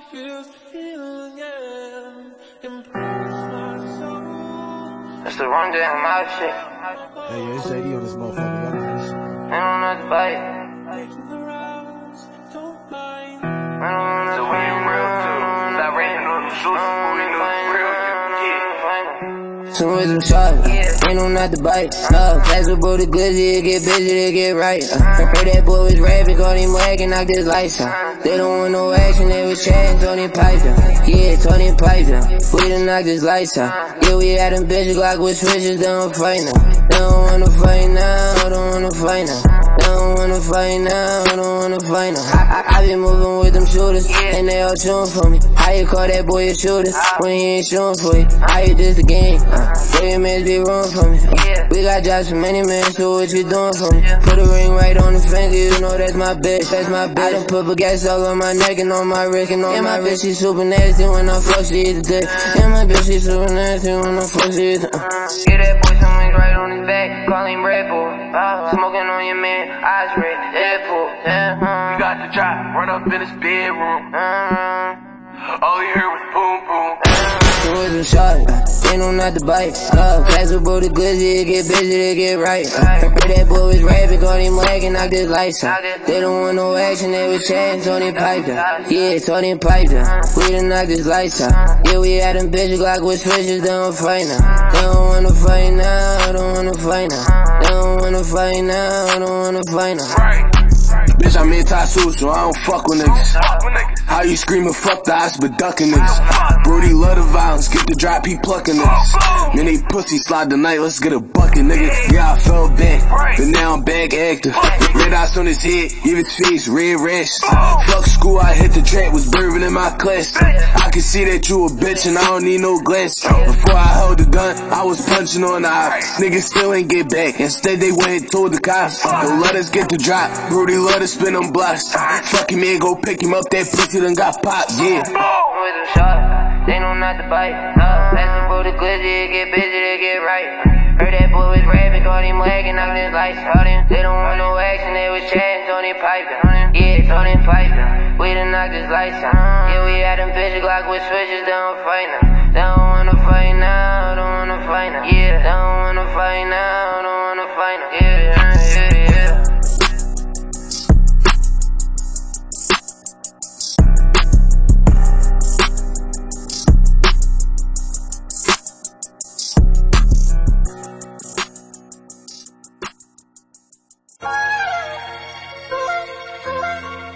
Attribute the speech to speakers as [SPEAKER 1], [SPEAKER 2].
[SPEAKER 1] feels to feel again. Embrace my soul.
[SPEAKER 2] That's the wrong day on my shit.
[SPEAKER 3] Hey, yeah, it's JD on this motherfucker. Y'all know this.
[SPEAKER 2] I don't know the bite.
[SPEAKER 1] Taking the rounds, don't mind.
[SPEAKER 2] I don't wanna
[SPEAKER 4] So we ain't real too. Stop rapping on the shoes, boy, you know real you.
[SPEAKER 2] Some with some sharp, ain't no not to bite. Class with bro the glizzy, it get busy, they get right. Heard that boy was rapping, called him whack and knocked his lights out. They don't want no action, they was chatting, Tony Piper. Yeah, Tony Piper, we done knocked his lights out. Yeah, we had them bitches Glock with switches, they don't fight now. They don't wanna fight now, don't wanna fight now. They don't wanna fight now, don't wanna fight now. I been moving with them shooters, and they all shooting for me. How you call that boy a shooter, when he ain't shooting for you? How you just a game? Boy, your mans be wrong for me. We got jobs for many men, so what you doing for me? Put a ring right on the finger, you know that's my bitch, that's my bitch. I done put baguettes all on my neck and on my wrist and on my wrist. She super nasty when I fuck, she eat the dick. And my bitch, she super nasty when I fuck, she eat the Get that boy some wings right on his back, call him Red Bull. Smoking on your man, eyes red, Deadpool.
[SPEAKER 4] We got the drop, run up in his bedroom. All he heard was boom boom.
[SPEAKER 2] Some with some shot, ain't no not to bite. Class with bro the glizzy, it get busy, they get right. Heard that boy was rapping, called him whack and knocked his lights out. They don't want no action, they was chatting, Tony Piper. Yeah, Tony Piper, we done knocked his lights out. Yeah, we had them bitches Glock with switches, they don't fight now. They don't wanna fight now, don't wanna fight now. They don't wanna fight now, don't wanna fight now.
[SPEAKER 5] Bitch, I'm anti-social, so I don't fuck with niggas. How you screaming, fuck the odds, but ducking niggas. Brody love the violence, get the drop, he plucking niggas. Man, they pussy slide tonight, let's get a bucket, nigga. Yeah, I fell back, but now I'm back active. Red eyes on his head, even his face, red rash. Fuck school, I hit the track, was bourbon in my class. I can see that you a bitch and I don't need no glass. Before I held the gun, I was punching on the eye. Niggas still ain't get back, instead they went and told the cops. Don't let us get the drop, Brody love to spin them blocks. Fucking man, go pick him up, that pussy done got popped, yeah.
[SPEAKER 2] With them shots, they know not to bite. Passing for the glizzy, it get busy, they get right. Heard that boy was rapping, called him whack and knocked his lights out. They don't want no action, they was chatting, Tony Piper. Yeah, Tony Piper, we done knocked his lights out. Yeah, we had them bitches Glock with switches, they don't fight now. They don't wanna fight now, don't wanna fight now. Yeah, they don't wanna fight now, don't wanna fight now. Yeah.